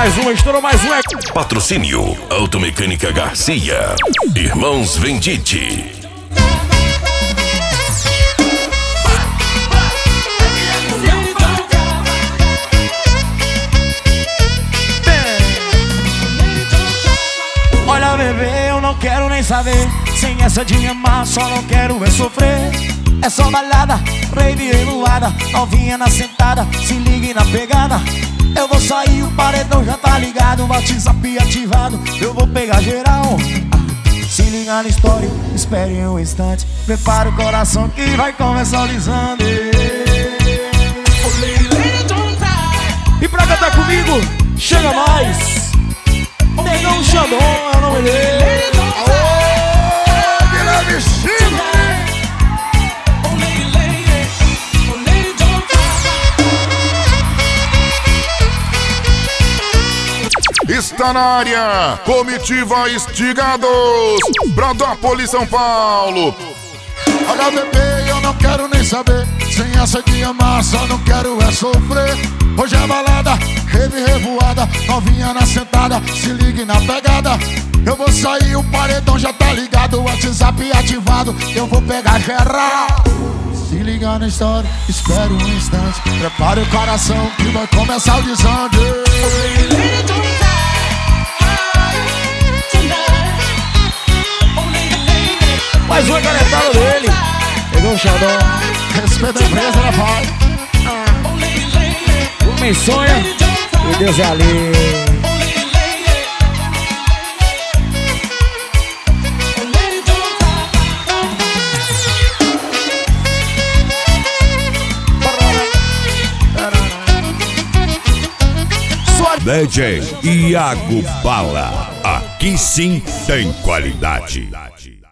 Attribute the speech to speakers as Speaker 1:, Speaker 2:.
Speaker 1: mais uma, estourou mais uma.
Speaker 2: Patrocínio Automecânica Garcia, Irmãos Vendite.
Speaker 1: Olha, bebê, eu não quero nem saber. Sem essa de me amar, só não quero é sofrer. É só balada, rave revoada, novinha na sentada, se ligue na pegada. Eu vou sair, o paredão já tá ligado, WhatsApp ativado, eu vou pegar geral. Se liga na história, espere um instante, prepara o coração que vai começar o lisando. E pra cantar comigo, chega mais. Negão Xandão, é o nome dele. Aô, Guilherme China.
Speaker 3: Está na área, Comitiva Estigados, Bradópolis, São Paulo.
Speaker 4: Olha, bebê, eu não quero nem saber. Sem essa de amar, só não quero é sofrer. Hoje é balada, rave revoada, novinha na sentada, se ligue na pegada. Eu vou sair, o paredão já tá ligado, o WhatsApp ativado, eu vou pegar geral. Se liga na história, espere um instante, prepare o coração que vai começar o desande.
Speaker 1: Mais uma canetada dele. Pegou o Xandão.
Speaker 4: Respeita a empresa, né, pai?
Speaker 1: O homem sonha e Deus é ali.
Speaker 2: DJ Iago Bala. Aqui sim tem qualidade.